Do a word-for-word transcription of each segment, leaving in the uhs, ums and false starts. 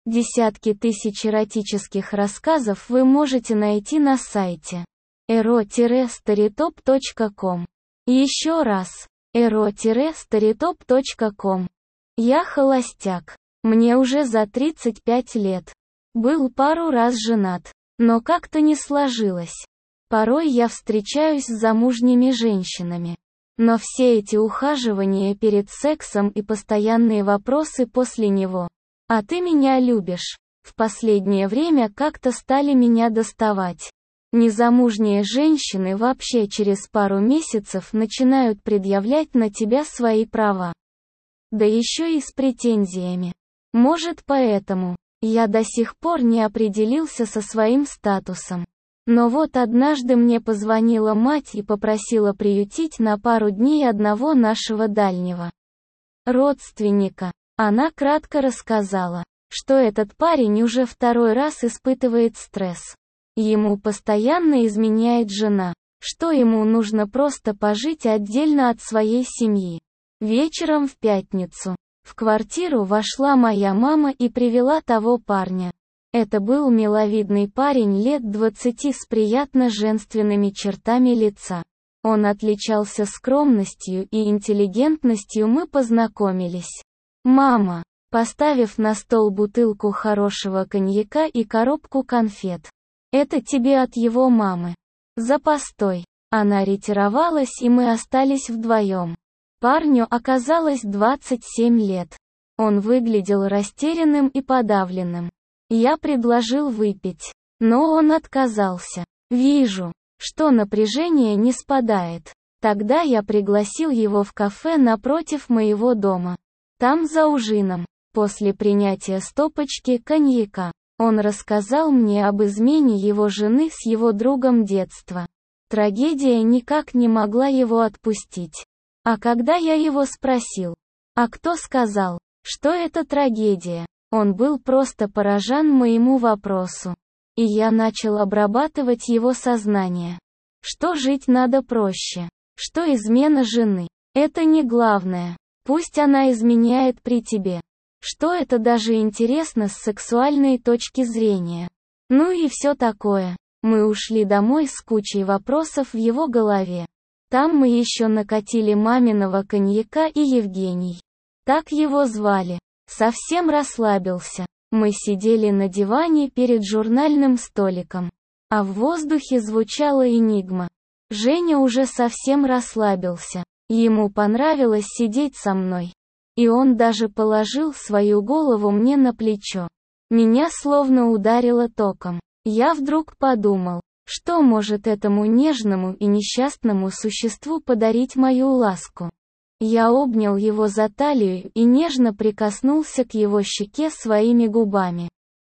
Десятки тысяч эротических рассказов вы можете найти на сайте эро старитоп точка ком. Еще раз, эро старитоп точка ком. Я холостяк. Мне уже за тридцать пять лет. Был пару раз женат, но как-то не сложилось. Порой я встречаюсь с замужними женщинами. Но все эти ухаживания перед сексом и постоянные вопросы после него. «А ты меня любишь?» В последнее время как-то стали меня доставать. Незамужние женщины вообще через пару месяцев начинают предъявлять на тебя свои права. Да еще и с претензиями. Может, поэтому я до сих пор не определился со своим статусом. Но вот однажды мне позвонила мать и попросила приютить на пару дней одного нашего дальнего родственника. Она кратко рассказала, что этот парень уже второй раз испытывает стресс. Ему постоянно изменяет жена, что ему нужно просто пожить отдельно от своей семьи. Вечером в пятницу в квартиру вошла моя мама и привела того парня. Это был миловидный парень лет двадцати с приятно женственными чертами лица. Он отличался скромностью и интеллигентностью, мы познакомились. Мама, поставив на стол бутылку хорошего коньяка и коробку конфет. Это тебе от его мамы. За постой. Она ретировалась, и мы остались вдвоем. Парню оказалось двадцать семь лет. Он выглядел растерянным и подавленным. Я предложил выпить, но он отказался. Вижу, что напряжение не спадает. Тогда я пригласил его в кафе напротив моего дома. Там за ужином, после принятия стопочки коньяка, он рассказал мне об измене его жены с его другом детства. Трагедия никак не могла его отпустить. А когда я его спросил, а кто сказал, что это трагедия, он был просто поражен моему вопросу. И я начал обрабатывать его сознание. Что жить надо проще, что измена жены – это не главное. Пусть она изменяет при тебе. Что это даже интересно с сексуальной точки зрения. Ну и все такое. Мы ушли домой с кучей вопросов в его голове. Там мы еще накатили маминого коньяка, и Евгений, так его звали, совсем расслабился. Мы сидели на диване перед журнальным столиком. А в воздухе звучала энигма. Женя уже совсем расслабился. Ему понравилось сидеть со мной. И он даже положил свою голову мне на плечо. Меня словно ударило током. Я вдруг подумал, что может этому нежному и несчастному существу подарить мою ласку. Я обнял его за талию и нежно прикоснулся к его щеке своими губами.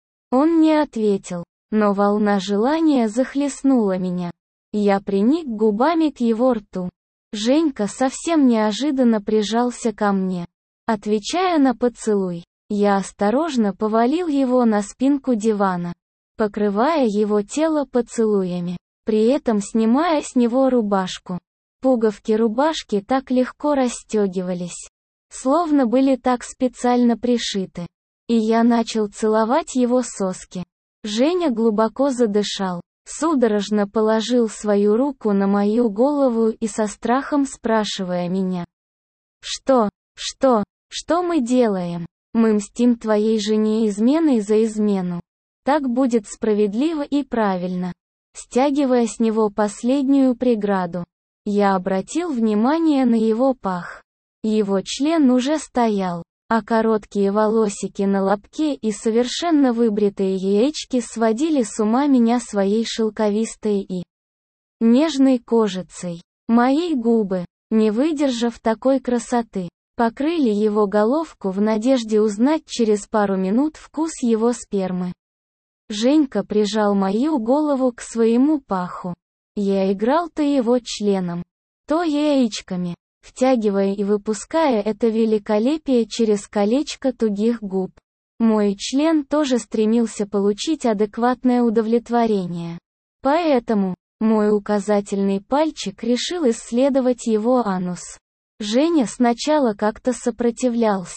Он не ответил, но волна желания захлестнула меня. Я приник губами к его рту. Женька совсем неожиданно прижался ко мне. Отвечая на поцелуй, я осторожно повалил его на спинку дивана, покрывая его тело поцелуями, при этом снимая с него рубашку. Пуговки рубашки так легко расстегивались, словно были так специально пришиты. И я начал целовать его соски. Женя глубоко задышал. Судорожно положил свою руку на мою голову и со страхом спрашивая меня. «Что, что, что мы делаем? Мы мстим твоей жене изменой за измену. Так будет справедливо и правильно». Стягивая с него последнюю преграду, я обратил внимание на его пах. Его член уже стоял, а короткие волосики на лобке и совершенно выбритые яички сводили с ума меня своей шелковистой и нежной кожицей. Мои губы, не выдержав такой красоты, покрыли его головку в надежде узнать через пару минут вкус его спермы. Женька прижал мою голову к своему паху. Я играл то его членом, то яичками, втягивая и выпуская это великолепие через колечко тугих губ. Мой член тоже стремился получить адекватное удовлетворение. Поэтому мой указательный пальчик решил исследовать его анус. Женя сначала как-то сопротивлялся,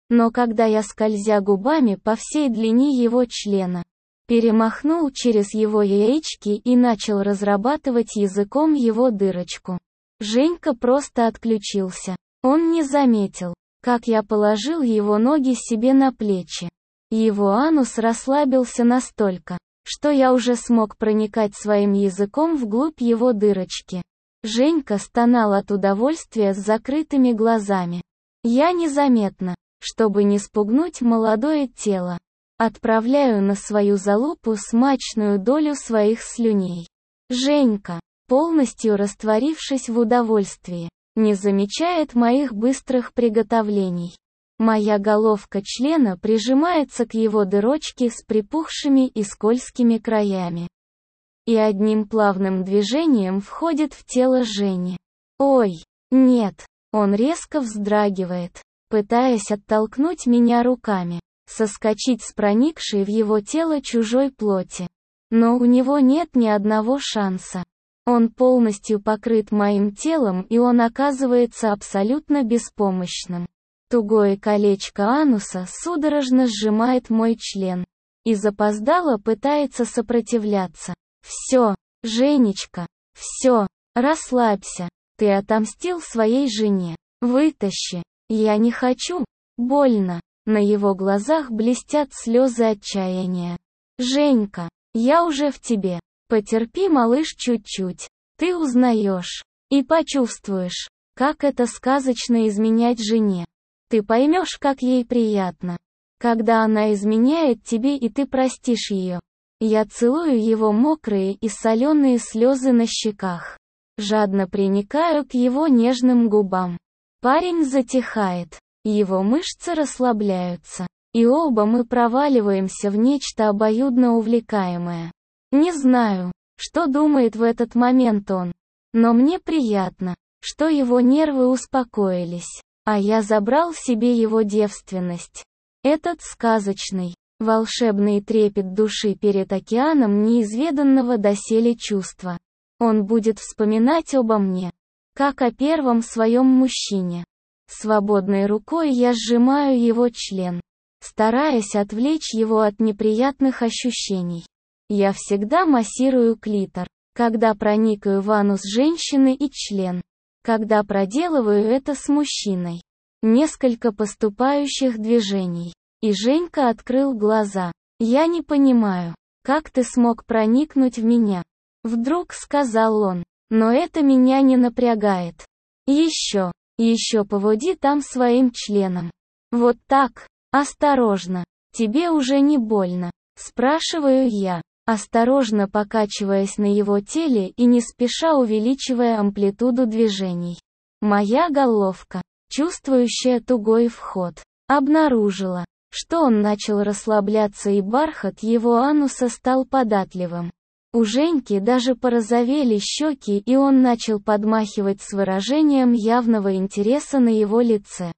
Но когда я, скользя губами по всей длине его члена, перемахнул через его яички и начал разрабатывать языком его дырочку, Женька просто отключился. Он не заметил, как я положил его ноги себе на плечи. Его анус расслабился настолько, что я уже смог проникать своим языком вглубь его дырочки. Женька стонал от удовольствия с закрытыми глазами. Я незаметно, чтобы не спугнуть молодое тело, отправляю на свою залупу смачную долю своих слюней. Женька, полностью растворившись в удовольствии, не замечает моих быстрых приготовлений. Моя головка члена прижимается к его дырочке с припухшими и скользкими краями. И одним плавным движением входит в тело Жени. Ой, нет, он резко вздрагивает, пытаясь оттолкнуть меня руками, соскочить с проникшей в его тело чужой плоти. Но у него нет ни одного шанса. Он полностью покрыт моим телом, и он оказывается абсолютно беспомощным. Тугое колечко ануса судорожно сжимает мой член и запоздало пытается сопротивляться. Все, Женечка, все, расслабься, ты отомстил своей жене. Вытащи. Я не хочу. Больно. На его глазах блестят слезы отчаяния. Женька, я уже в тебе. Потерпи, малыш, чуть-чуть. Ты узнаешь и почувствуешь, как это сказочно изменять жене. Ты поймешь, как ей приятно, когда она изменяет тебе, и ты простишь ее. Я целую его мокрые и соленые слезы на щеках. Жадно приникаю к его нежным губам. Парень затихает, его мышцы расслабляются, и оба мы проваливаемся в нечто обоюдно увлекаемое. Не знаю, что думает в этот момент он, но мне приятно, что его нервы успокоились, а я забрал себе его девственность. Этот сказочный, волшебный трепет души перед океаном неизведанного доселе чувства. Он будет вспоминать обо мне, как о первом своем мужчине. Свободной рукой я сжимаю его член, стараясь отвлечь его от неприятных ощущений. Я всегда массирую клитор, когда проникаю в анус женщины и член, когда проделываю это с мужчиной. Несколько поступающих движений, и Женька открыл глаза. «Я не понимаю, как ты смог проникнуть в меня?» Вдруг сказал он, но это меня не напрягает. Еще, еще поводи там своим членом. Вот так, осторожно, тебе уже не больно? Спрашиваю я, осторожно покачиваясь на его теле и не спеша увеличивая амплитуду движений. Моя головка, чувствующая тугой вход, обнаружила, что он начал расслабляться, и бархат его ануса стал податливым. У Женьки даже порозовели щеки, и он начал подмахивать с выражением явного интереса на его лице.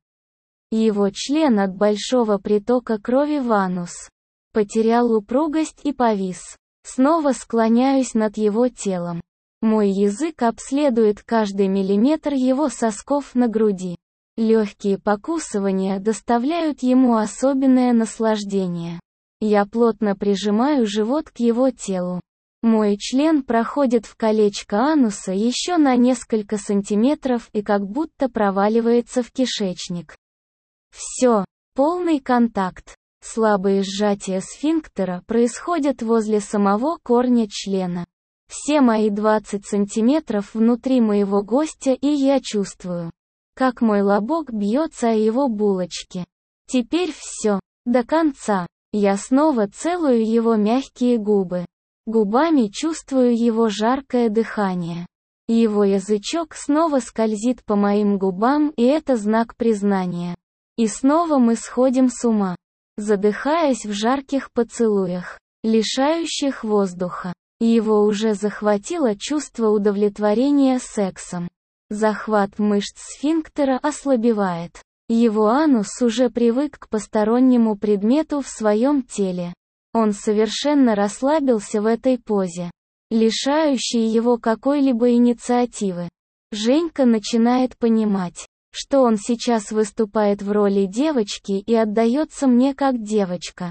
Его член от большого притока крови в анус потерял упругость и повис. Снова склоняюсь над его телом. Мой язык обследует каждый миллиметр его сосков на груди. Легкие покусывания доставляют ему особенное наслаждение. Я плотно прижимаю живот к его телу. Мой член проходит в колечко ануса еще на несколько сантиметров и как будто проваливается в кишечник. Все, полный контакт. Слабые сжатия сфинктера происходят возле самого корня члена. Все мои двадцать сантиметров внутри моего гостя, и я чувствую, как мой лобок бьется о его булочки. Теперь все, до конца. Я снова целую его мягкие губы. Губами чувствую его жаркое дыхание. Его язычок снова скользит по моим губам, и это знак признания. И снова мы сходим с ума, задыхаясь в жарких поцелуях, лишающих воздуха. Его уже захватило чувство удовлетворения сексом. Захват мышц сфинктера ослабевает. Его анус уже привык к постороннему предмету в своем теле. Он совершенно расслабился в этой позе, лишающей его какой-либо инициативы. Женька начинает понимать, что он сейчас выступает в роли девочки и отдается мне как девочка.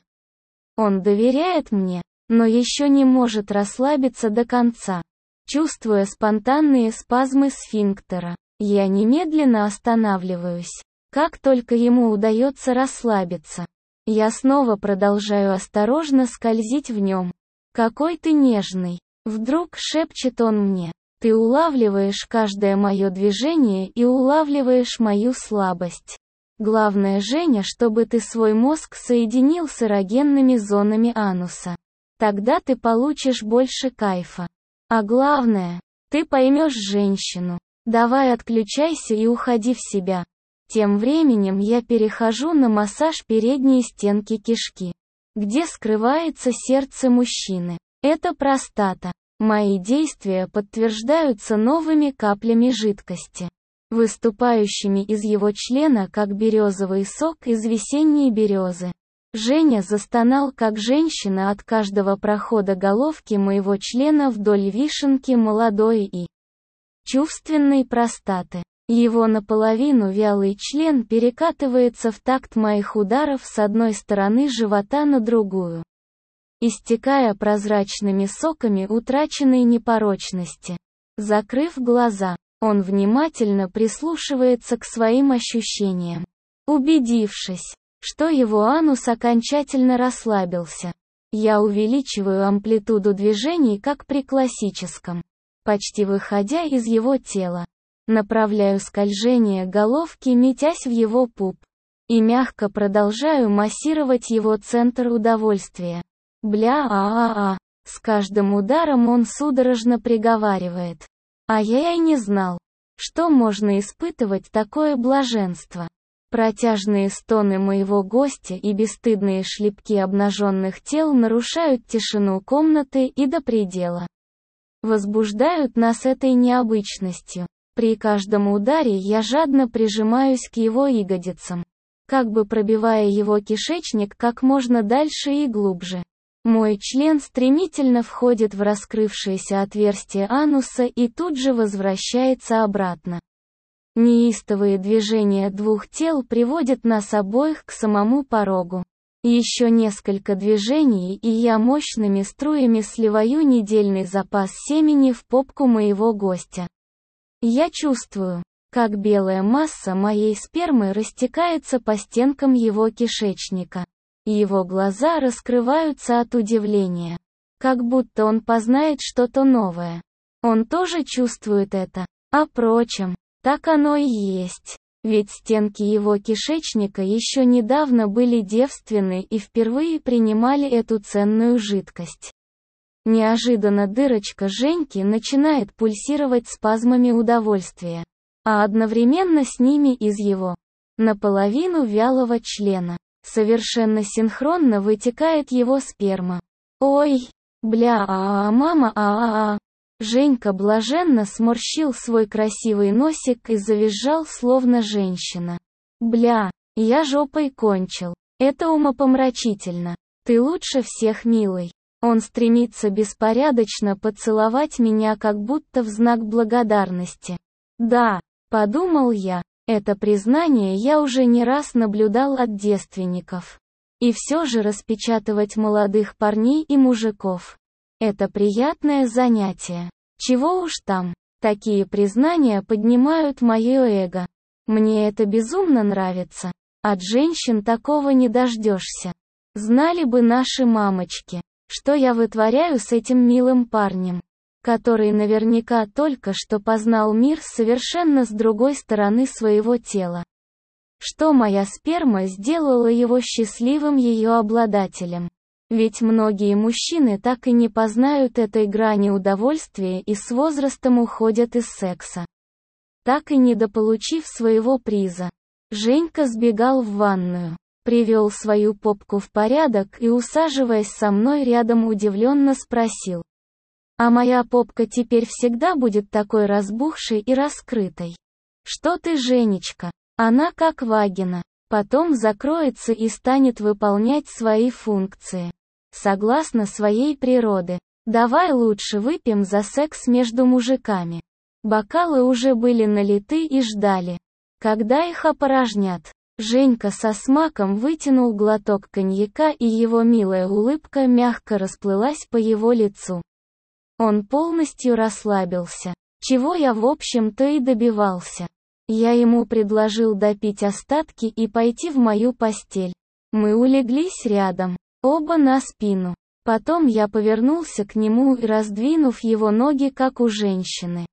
Он доверяет мне, но еще не может расслабиться до конца. Чувствуя спонтанные спазмы сфинктера, я немедленно останавливаюсь. Как только ему удается расслабиться, я снова продолжаю осторожно скользить в нем. «Какой ты нежный!» Вдруг шепчет он мне. «Ты улавливаешь каждое мое движение и улавливаешь мою слабость. Главное, Женя, чтобы ты свой мозг соединил с эрогенными зонами ануса. Тогда ты получишь больше кайфа. А главное, ты поймешь женщину. Давай отключайся и уходи в себя». Тем временем я перехожу на массаж передней стенки кишки, где скрывается сердце мужчины. Это простата. Мои действия подтверждаются новыми каплями жидкости, выступающими из его члена, как березовый сок из весенней березы. Женя застонал как женщина от каждого прохода головки моего члена вдоль вишенки молодой и чувственной простаты. Его наполовину вялый член перекатывается в такт моих ударов с одной стороны живота на другую, истекая прозрачными соками утраченной непорочности. Закрыв глаза, он внимательно прислушивается к своим ощущениям. Убедившись, что его анус окончательно расслабился, я увеличиваю амплитуду движений как при классическом, почти выходя из его тела. Направляю скольжение головки, метясь в его пуп, и мягко продолжаю массировать его центр удовольствия. Бля-а-а-а. С каждым ударом он судорожно приговаривает. А я и не знал, что можно испытывать такое блаженство. Протяжные стоны моего гостя и бесстыдные шлепки обнаженных тел нарушают тишину комнаты и до предела возбуждают нас этой необычностью. При каждом ударе я жадно прижимаюсь к его ягодицам, как бы пробивая его кишечник как можно дальше и глубже. Мой член стремительно входит в раскрывшееся отверстие ануса и тут же возвращается обратно. Неистовые движения двух тел приводят нас обоих к самому порогу. Еще несколько движений, и я мощными струями сливаю недельный запас семени в попку моего гостя. Я чувствую, как белая масса моей спермы растекается по стенкам его кишечника. Его глаза раскрываются от удивления, как будто он познает что-то новое. Он тоже чувствует это. А впрочем, так оно и есть. Ведь стенки его кишечника еще недавно были девственны и впервые принимали эту ценную жидкость. Неожиданно дырочка Женьки начинает пульсировать спазмами удовольствия, а одновременно с ними из его наполовину вялого члена совершенно синхронно вытекает его сперма. Ой, бля, а, -а, -а мама, а, а, а. Женька блаженно сморщил свой красивый носик и завизжал словно женщина. Бля, я жопой кончил. Это умопомрачительно. Ты лучше всех, милый. Он стремится беспорядочно поцеловать меня как будто в знак благодарности. Да, подумал я, это признание я уже не раз наблюдал от девственников. И все же распечатывать молодых парней и мужиков – это приятное занятие. Чего уж там, такие признания поднимают мое эго. Мне это безумно нравится. От женщин такого не дождешься. Знали бы наши мамочки, что я вытворяю с этим милым парнем, который наверняка только что познал мир совершенно с другой стороны своего тела. Что моя сперма сделала его счастливым ее обладателем. Ведь многие мужчины так и не познают этой грани удовольствия и с возрастом уходят из секса, так и недополучив своего приза. Женька сбегал в ванную, привел свою попку в порядок и, усаживаясь со мной рядом, удивленно спросил: «А моя попка теперь всегда будет такой разбухшей и раскрытой?» «Что ты, Женечка? Она как вагина. Потом закроется и станет выполнять свои функции согласно своей природы. Давай лучше выпьем за секс между мужиками». Бокалы уже были налиты и ждали. когда их опорожнят. Женька со смаком вытянул глоток коньяка, и его милая улыбка мягко расплылась по его лицу. Он полностью расслабился, чего я в общем-то и добивался. Я ему предложил допить остатки и пойти в мою постель. Мы улеглись рядом, оба на спину. Потом я повернулся к нему и, раздвинув его ноги, как у женщины,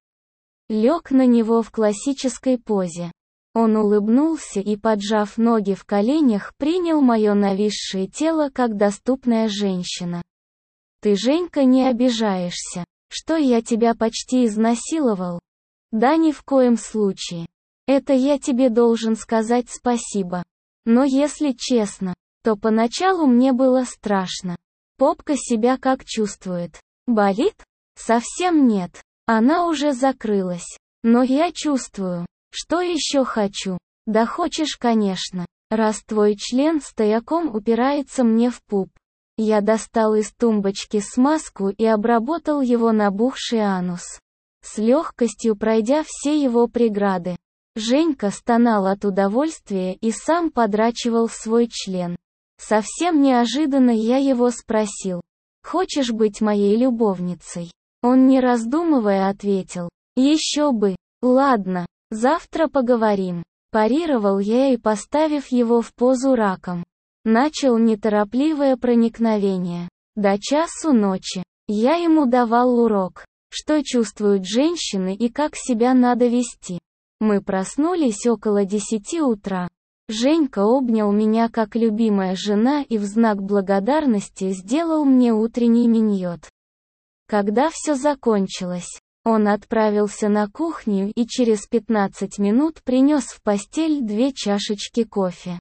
лег на него в классической позе. Он улыбнулся и, поджав ноги в коленях, принял мое нависшее тело как доступная женщина. «Ты, Женька, не обижаешься, что я тебя почти изнасиловал?» «Да ни в коем случае. Это я тебе должен сказать спасибо. Но если честно, то поначалу мне было страшно. Попка себя как чувствует? Болит? Совсем нет. Она уже закрылась. Но я чувствую. Что еще хочу? Да хочешь, конечно. Раз твой член стояком упирается мне в пуп». Я достал из тумбочки смазку и обработал его набухший анус, с легкостью пройдя все его преграды. Женька стонал от удовольствия и сам подрачивал свой член. Совсем неожиданно я его спросил: «Хочешь быть моей любовницей?» Он, не раздумывая, ответил: «Еще бы. Ладно, завтра поговорим». Парировал я и, поставив его в позу раком, начал неторопливое проникновение. До часу ночи я ему давал урок, что чувствуют женщины и как себя надо вести. Мы проснулись около десяти утра. Женька обнял меня как любимая жена и в знак благодарности сделал мне утренний миньот. Когда все закончилось, он отправился на кухню и через пятнадцать минут принес в постель две чашечки кофе.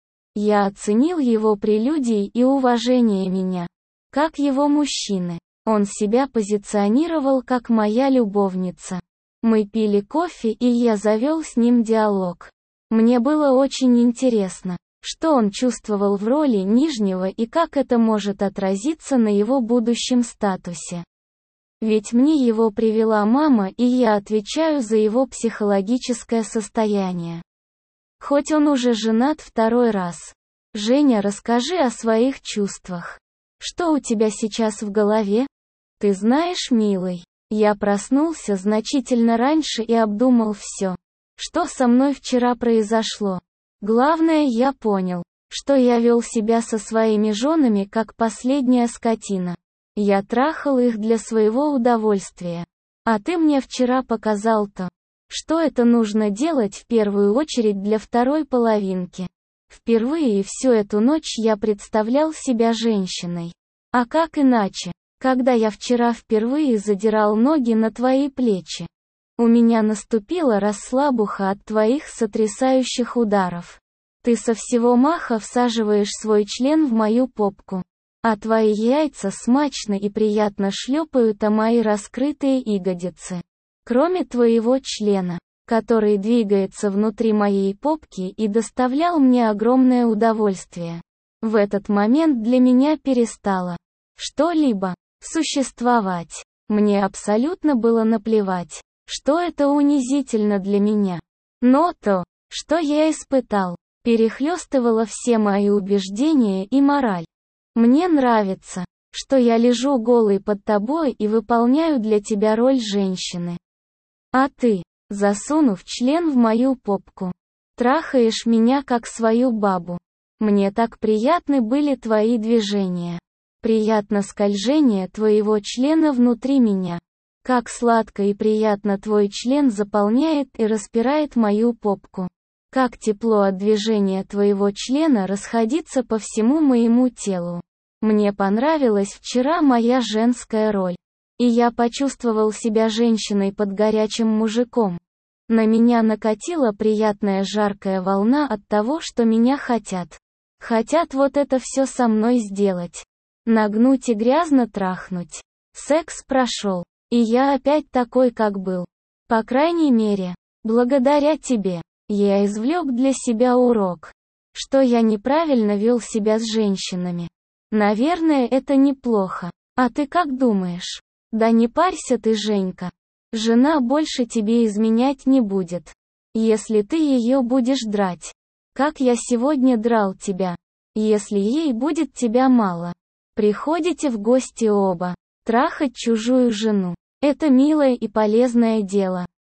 Я оценил его прелюдии и уважение меня, как его мужчины. Он себя позиционировал как моя любовница. Мы пили кофе, и я завел с ним диалог. Мне было очень интересно, что он чувствовал в роли нижнего и как это может отразиться на его будущем статусе. Ведь мне его привела мама, и я отвечаю за его психологическое состояние. Хоть он уже женат второй раз. Женя, расскажи о своих чувствах. Что у тебя сейчас в голове? Ты знаешь, милый, я проснулся значительно раньше и обдумал все, что со мной вчера произошло. Главное, я понял, что я вел себя со своими женами как последняя скотина. Я трахал их для своего удовольствия. А ты мне вчера показал то, что это нужно делать в первую очередь для второй половинки. Впервые всю эту ночь я представлял себя женщиной. А как иначе, когда я вчера впервые задирал ноги на твои плечи? У меня наступила расслабуха от твоих сотрясающих ударов. Ты со всего маха всаживаешь свой член в мою попку, а твои яйца смачно и приятно шлепают о мои раскрытые ягодицы. Кроме твоего члена, который двигается внутри моей попки и доставлял мне огромное удовольствие. В этот момент для меня перестало что-либо существовать. Мне абсолютно было наплевать, что это унизительно для меня. Но то, что я испытал, перехлестывало все мои убеждения и мораль. Мне нравится, что я лежу голой под тобой и выполняю для тебя роль женщины. А ты, засунув член в мою попку, трахаешь меня как свою бабу. Мне так приятны были твои движения. Приятно скольжение твоего члена внутри меня. Как сладко и приятно твой член заполняет и распирает мою попку. Как тепло от движения твоего члена расходится по всему моему телу. Мне понравилась вчера моя женская роль. И я почувствовал себя женщиной под горячим мужиком. На меня накатила приятная жаркая волна от того, что меня хотят. Хотят вот это все со мной сделать. Нагнуть и грязно трахнуть. Секс прошел. И я опять такой, как был. По крайней мере, благодаря тебе. Я извлек для себя урок, что я неправильно вел себя с женщинами. Наверное, это неплохо. А ты как думаешь? Да не парься ты, Женька. Жена больше тебе изменять не будет. Если ты ее будешь драть, как я сегодня драл тебя. Если ей будет тебя мало. Приходите в гости оба. Трахать чужую жену. Это милое и полезное дело.